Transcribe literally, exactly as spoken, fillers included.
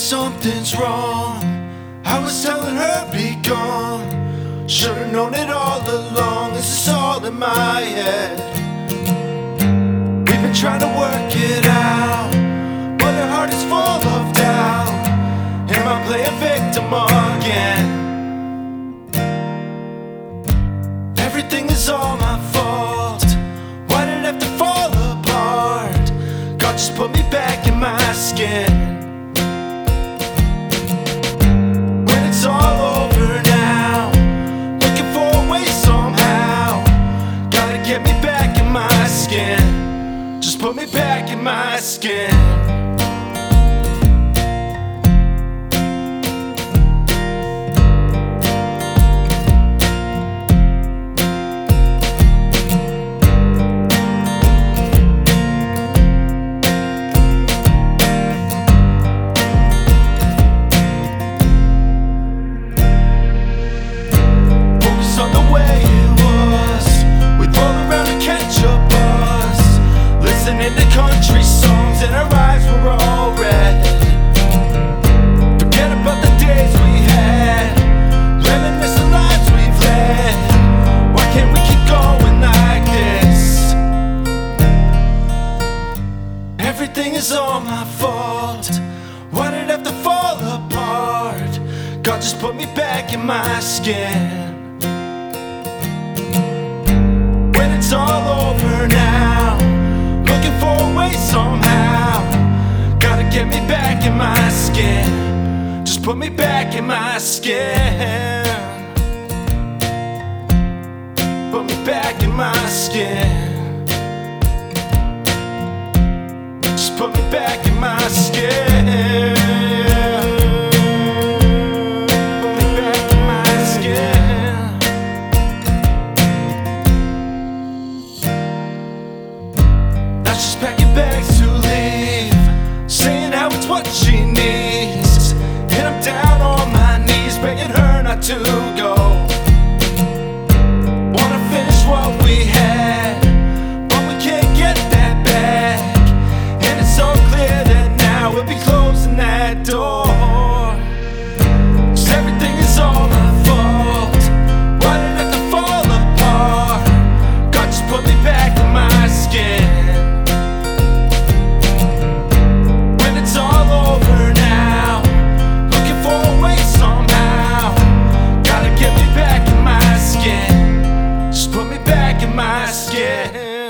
something's wrong. I was telling her be gone. Should've known it all along. This is all in my head. We've been trying to work it out, but her heart is full of doubt. Am I playing victim again? Everything is all my fault. Why did it have to fall apart? God just put me back in my skin. When it's all over now, looking for a way somehow. Gotta get me back in my skin. Just put me back in my skin. Country songs and our eyes were all red. Forget about the days we had, reminisce the lives we've led. Why can't we keep going like this? Everything is all my fault. Why did it have to fall apart? God just put me back in my skin. When it's all over now, looking for a way somehow. Gotta get me back in my skin. Just put me back in my skin. Put me back in my skin. Just put me back in my skin. Put me back in my skin. She's packing bags to leave, saying how it's what she needs. And I'm down on my knees, begging her not to go. Wanna finish what we had, but we can't get that back. And it's so clear that now we'll be closing that door. 'Cause everything is all my fault. Why did it have to fall apart? God just put me back in my skin. Put me back in my skin.